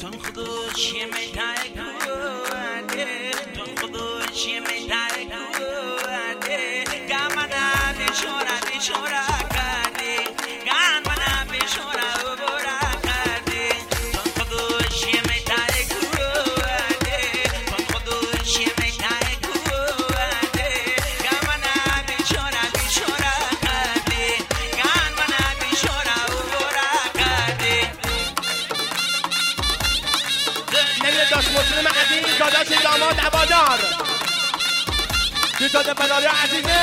مسلم عزیز داداش داماد عبادار دوستان برادر عزیزه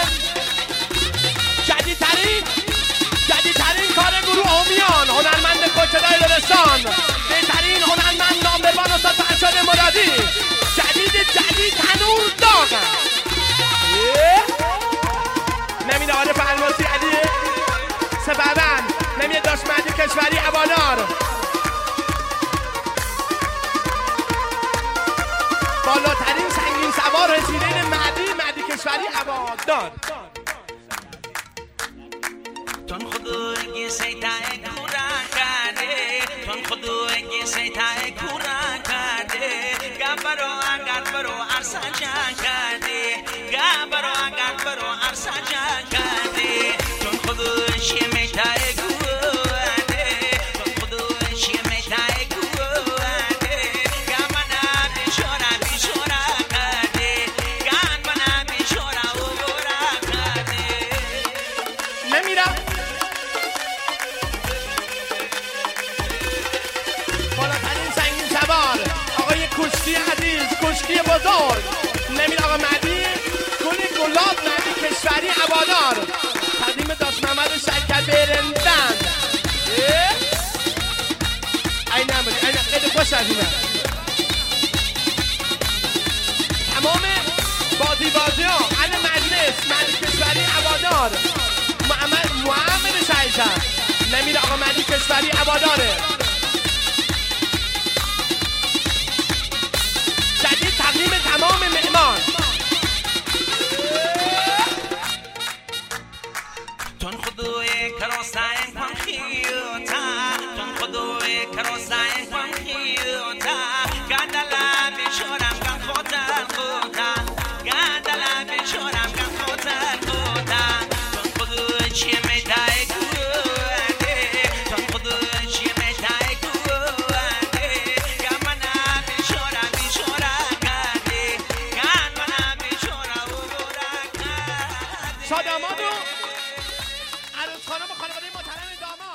جدیدترین کار گروه آمیان هنرمند کوچه‌دار لرستان بهترین هنرمند نامبروان استاد فرشاد مرادی جدید تنور داغ نمیده عارف الماسی علی سببن نمیده داشت مهدی کشوری عبادار بالاترین سنگین سوار رسیدین مهدی کشوری عبادار تون خدای سیتای کوران کرده تون خدای سیتای کوران کرده گبرو ارسان جان کرده گبرو ارسان جان کرده تون خدای میتای کورانه تون خدای میتای کورانه گمنا بیشورا کرده گمنا بیشورا کرده نمیرم بالاترین سنگین سوار آقای کشتی عزیز کشتی بزرگ نمیره آقا مهدی گلی گلاب مهدی کشوری عبادار تقدیم داش محمد شرکت برندن این خیلی خوش از اینه تمام بازی ها علی مجلس مهدی کشوری عبادار محمد شایزن نمیره آقا مهدی کشوری عباداره جدید تقدیم تمام مهمان تون خدای کروسای کن خیوتا تون خدای کروسای کن خیوتا گندلا بیشورم کن خوتا گندلا بیشورم کن خوتا تون خدای چی میتای کوانه تون خدای چی میتای کوانه گمنا بیشورا کرده گمنا بیشورا کرده شادامادو عروس خانم و خانواده محترم داماد